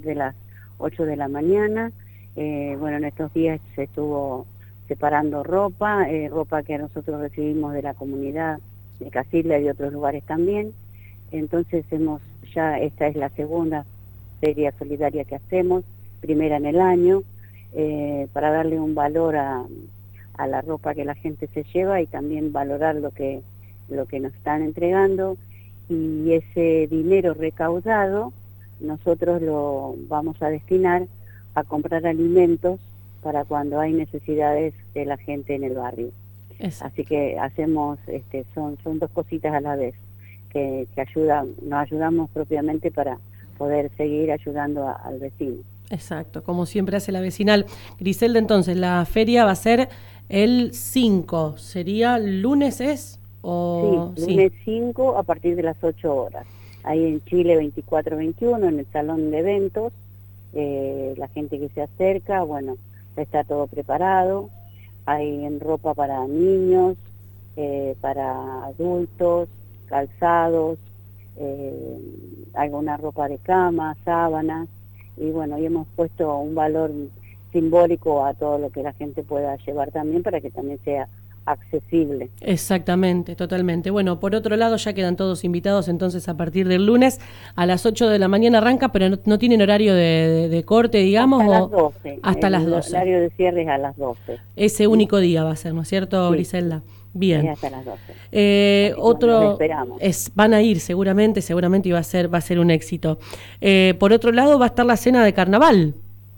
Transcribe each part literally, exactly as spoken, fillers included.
de las ocho de la mañana. Eh, bueno, en estos días se estuvo separando ropa, eh, ropa que nosotros recibimos de la comunidad de Casilda y de otros lugares también. Entonces hemos, ya esta es la segunda feria solidaria que hacemos, primera en el año, eh, para darle un valor a, a la ropa que la gente se lleva y también valorar lo que, lo que nos están entregando. Y ese dinero recaudado nosotros lo vamos a destinar a comprar alimentos para cuando hay necesidades de la gente en el barrio. Exacto. Así que hacemos, este, son, son dos cositas a la vez, que, que ayudan, nos ayudamos propiamente para poder seguir ayudando a, al vecino. Exacto, como siempre hace la vecinal. Griselda, entonces, la feria va a ser el cinco, ¿sería lunes es? O... Sí, lunes cinco a partir de las ocho horas. Ahí en Chile veinticuatro veintiuno, en el salón de eventos, eh, la gente que se acerca, bueno, está todo preparado. Hay en ropa para niños, eh, para adultos, calzados, eh, alguna ropa de cama, sábanas, y bueno, y hemos puesto un valor simbólico a todo lo que la gente pueda llevar también para que también sea accesible. Exactamente, totalmente. Bueno, por otro lado ya quedan todos invitados entonces a partir del lunes a las ocho de la mañana arranca, pero no, no tienen horario de, de, de corte, digamos. Hasta o... las doce. Hasta el las doce. El horario de cierre es a las doce. Ese único día va a ser, ¿no es cierto, sí, Griselda? Bien. Es hasta las doce. Eh, otro, esperamos. Es, van a ir seguramente, seguramente y va a ser, va a ser un éxito. Eh, por otro lado va a estar la cena de carnaval.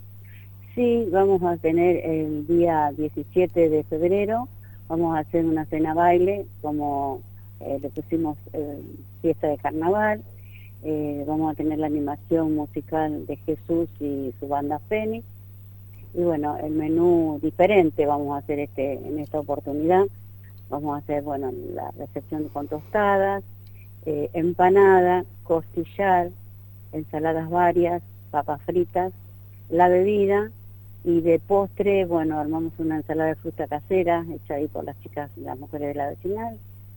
Sí, vamos a tener el día diecisiete de febrero, vamos a hacer una cena baile, como eh, le pusimos eh, fiesta de carnaval, eh, vamos a tener la animación musical de Jesús y su banda Fénix, y bueno, el menú diferente vamos a hacer este en esta oportunidad. Vamos a hacer, bueno, la recepción con tostadas, eh, empanada, costillar, ensaladas varias, papas fritas, la bebida, y de postre, bueno, armamos una ensalada de fruta casera, hecha ahí por las chicas, las mujeres de la vecinal,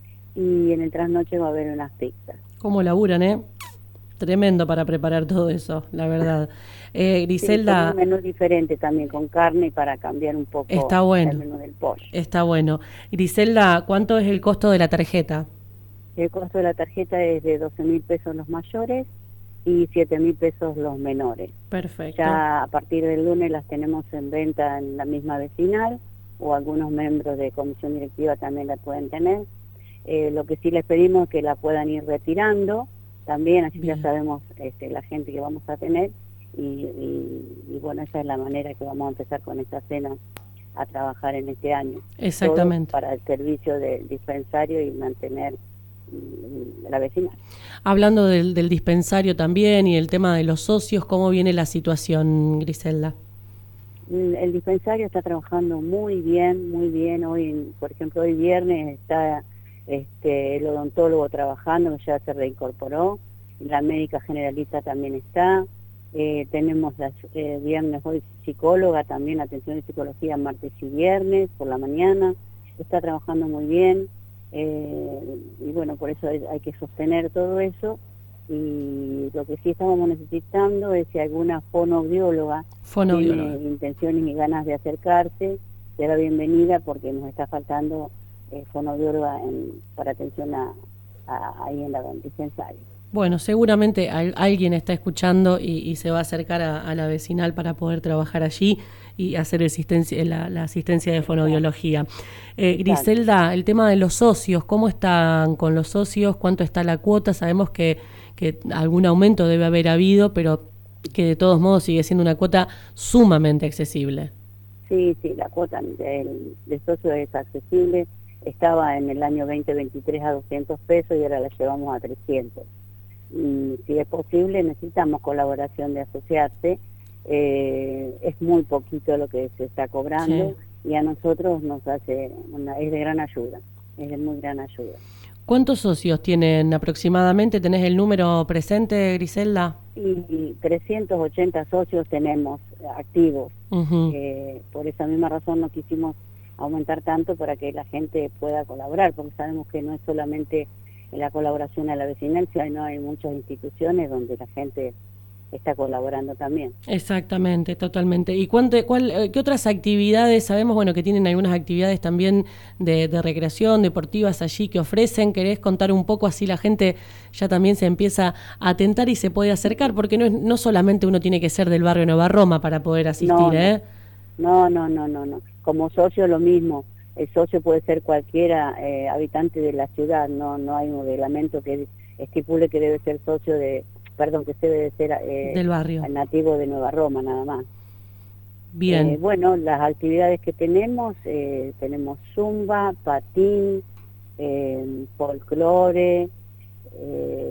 y en el trasnoche va a haber unas pizzas. ¿Cómo laburan, eh? Tremendo para preparar todo eso, la verdad. Eh, Griselda... Sí, un menú diferente también, con carne, para cambiar un poco está bueno, el menú del pollo. Está bueno. Griselda, ¿cuánto es el costo de la tarjeta? El costo de la tarjeta es de doce mil pesos los mayores y siete mil pesos los menores. Perfecto. Ya a partir del lunes las tenemos en venta en la misma vecinal, o algunos miembros de comisión directiva también la pueden tener. Eh, lo que sí les pedimos es que la puedan ir retirando también, así Bien. Ya sabemos este, la gente que vamos a tener, y, y, y bueno, esa es la manera que vamos a empezar con esta cena a trabajar en este año. Exactamente. Todo para el servicio del dispensario y mantener la vecina. Hablando del, del dispensario también y el tema de los socios, ¿cómo viene la situación, Griselda? El, el dispensario está trabajando muy bien, muy bien. Hoy, por ejemplo, hoy viernes está este, el odontólogo trabajando, ya se reincorporó, la médica generalista también está, eh, tenemos las eh, viernes hoy psicóloga también, atención de psicología martes y viernes por la mañana, está trabajando muy bien. Eh, y bueno, por eso hay, hay que sostener todo eso, y lo que sí estamos necesitando es si alguna fonoaudióloga tiene intenciones y ganas de acercarse, será bienvenida, porque nos está faltando eh, fonoaudióloga en, para atención a, a, ahí en la dispensaria. Bueno, seguramente al, alguien está escuchando y, y se va a acercar a, a la vecinal para poder trabajar allí y hacer asistencia, la, la asistencia de fonoaudiología. Eh, Griselda, el tema de los socios, ¿cómo están con los socios? ¿Cuánto está la cuota? Sabemos que, que algún aumento debe haber habido, pero que de todos modos sigue siendo una cuota sumamente accesible. Sí, sí, la cuota del, del socio es accesible. Estaba en el año veinte veintitrés a doscientos pesos y ahora la llevamos a trescientos. Y si es posible, necesitamos colaboración de asociarse. Eh, es muy poquito lo que se está cobrando, sí. Y a nosotros nos hace una, es de gran ayuda, es de muy gran ayuda. ¿Cuántos socios tienen aproximadamente? ¿Tenés el número presente, Griselda? Y, y trescientos ochenta socios tenemos activos. Uh-huh. eh, por esa misma razón no quisimos aumentar tanto, para que la gente pueda colaborar, porque sabemos que no es solamente la colaboración a la vecinal, sino hay muchas instituciones donde la gente está colaborando también. Exactamente, totalmente. ¿Y cuánto, cuál, qué otras actividades? Sabemos, bueno, que tienen algunas actividades también de, de recreación, deportivas allí que ofrecen. ¿Querés contar un poco así la gente ya también se empieza a atentar y se puede acercar? Porque no es, no solamente uno tiene que ser del barrio Nueva Roma para poder asistir, no, no. ¿eh? No, no, no, no, no. Como socio lo mismo. El socio puede ser cualquiera eh, habitante de la ciudad. No, no hay un reglamento que estipule que debe ser socio de, perdón, que se debe ser eh, del barrio, nativo de Nueva Roma, nada más. Bien. Eh, bueno, las actividades que tenemos, eh, tenemos zumba, patín, eh, folclore, eh,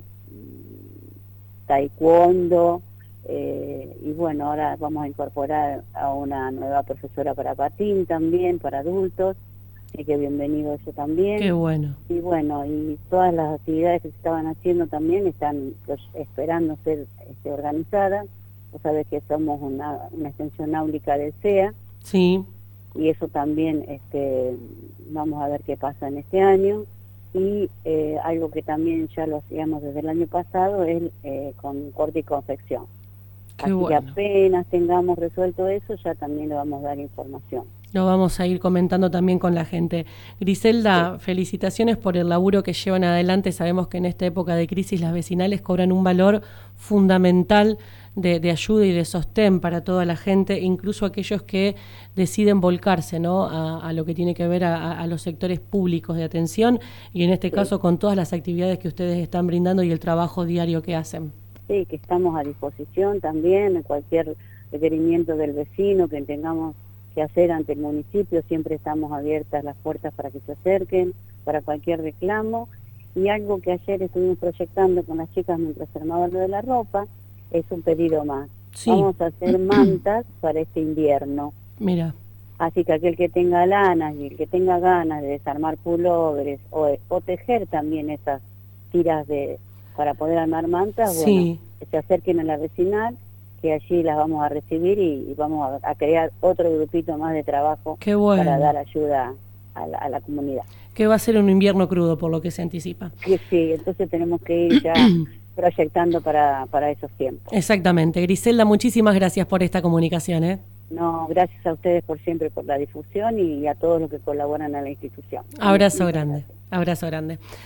taekwondo. Eh, y bueno, ahora vamos a incorporar a una nueva profesora para patín también, para adultos, así que bienvenido eso también. Qué bueno. Y bueno, y todas las actividades que se estaban haciendo también están pues, esperando ser este, organizadas. Vos sabés que somos una, una extensión náutica del C E A. Sí. Y eso también, este, vamos a ver qué pasa en este año. Y eh, algo que también ya lo hacíamos desde el año pasado es eh, con corte y confección. Qué Así bueno. que apenas tengamos resuelto eso, ya también le vamos a dar información. Lo vamos a ir comentando también con la gente. Griselda, sí. Felicitaciones por el laburo que llevan adelante. Sabemos que en esta época de crisis las vecinales cobran un valor fundamental de, de ayuda y de sostén para toda la gente, incluso aquellos que deciden volcarse, ¿no?, a, a lo que tiene que ver a, a los sectores públicos de atención y en este sí. caso con todas las actividades que ustedes están brindando y el trabajo diario que hacen. Sí, que estamos a disposición también, en cualquier requerimiento del vecino que tengamos que hacer ante el municipio, siempre estamos abiertas las puertas para que se acerquen, para cualquier reclamo. Y algo que ayer estuvimos proyectando con las chicas mientras armaban lo de la ropa, es un pedido más. Sí. Vamos a hacer mantas para este invierno. Mira. Así que aquel que tenga lanas y el que tenga ganas de desarmar pullovers o, o tejer también esas tiras de para poder armar mantas, sí. bueno, que se acerquen a la vecinal, que allí las vamos a recibir y, y vamos a, a crear otro grupito más de trabajo. Qué bueno. Para dar ayuda a la, a la comunidad. Que va a ser un invierno crudo por lo que se anticipa. Que sí, entonces tenemos que ir ya proyectando para, para esos tiempos. Exactamente. Griselda, muchísimas gracias por esta comunicación, ¿eh? No, gracias a ustedes por siempre por la difusión y a todos los que colaboran a la institución. Abrazo grande, abrazo grande.